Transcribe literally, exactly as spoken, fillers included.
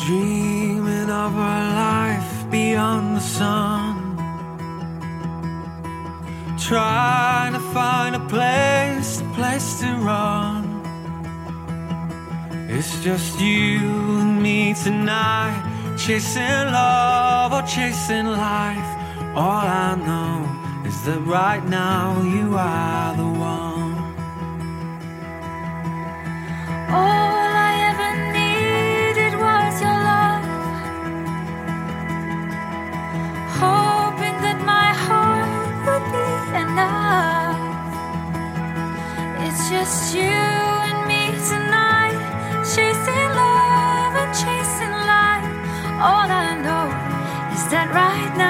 Dreaming of a life beyond the sun, trying to find a place, a place to run. It's just you and me tonight, chasing love or chasing life. All I know is that right now you are the one. All I ever needed was your love, hoping that my heart would be enough. It's just you and me tonight, chasing love and chasing life. All I know is that right now